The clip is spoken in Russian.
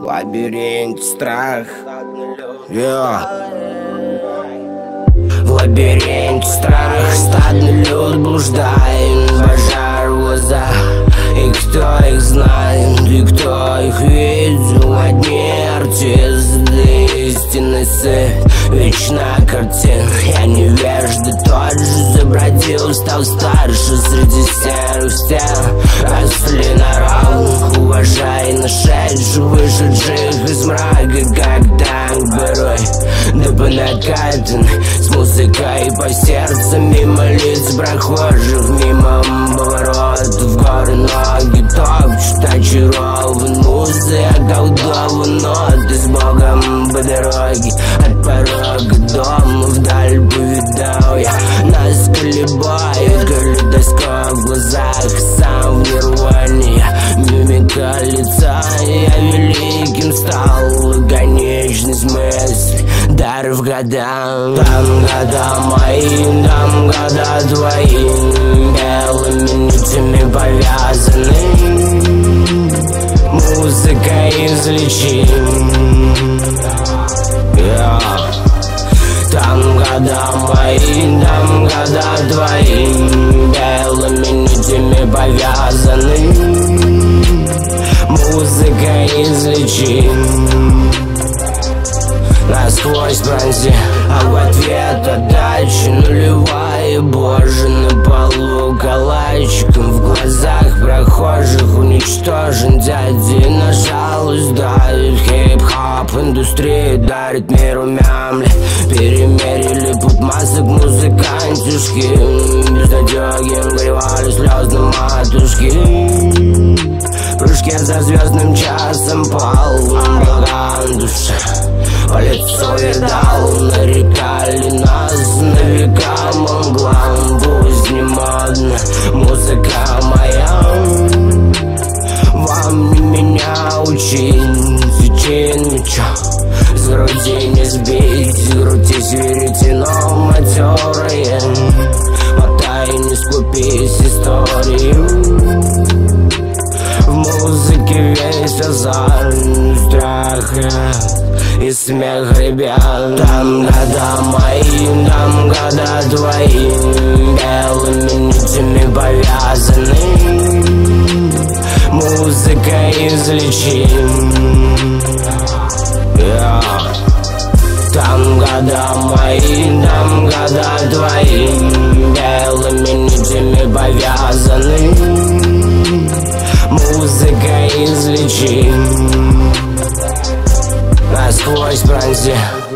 лабиринт страх. В лабиринте страх, стадный люд блуждает, пожар в глазах. И кто их знает, и кто их видел? Одни артисты, истинный свет, вечная картина. Я невежда, тот же забродил, стал старше среди серых стен. Росли на равных, уважай нашедших, вышедших из мрака, как танк порой. Да понакатан с музыкой по сердцу, мимо лиц прохожих, мимо поворотов, горы ноги топчут, очарован музой, околдован ноты с Богом по дороге, от порога дома вдаль повидал я. Нас колебает калейдоскоп в глазах, сам в нирване, мимика лица. Я великим стал, лаконичность мысли, дар в годам. Там года мои, там года твои, белыми нитями повязаны. Музыка излечим. Там года мои, там года твои, белыми нитями повязаны. Музыка излечим. Насквозь пронзи, а в ответ отдача нулевая. Боже, на полу калачиком, в глазах прохожих уничтожен дяди. На жалость давит хип-хоп, индустрия дарит миру мямли. Перемерили путь масок музыкантюшки, безнадёги горевали слезы матушки. Прыжки за звездным часом полным богам душа. По лицу видал, нарекали нас на века мглам. Пусть не модно, музыка моя. Вам не меня учить, причин ничего с груди не сбить. Крутись веретеном матерые, мотай, не скупись историю. В музыке весь азарт, страх и смех ребят. Там года мои, там года твои, белыми нитями повязаны. Музыка излечим. Там года мои, там года твои, белыми нитями повязаны. Музыка излечим. Насквозь пронзи.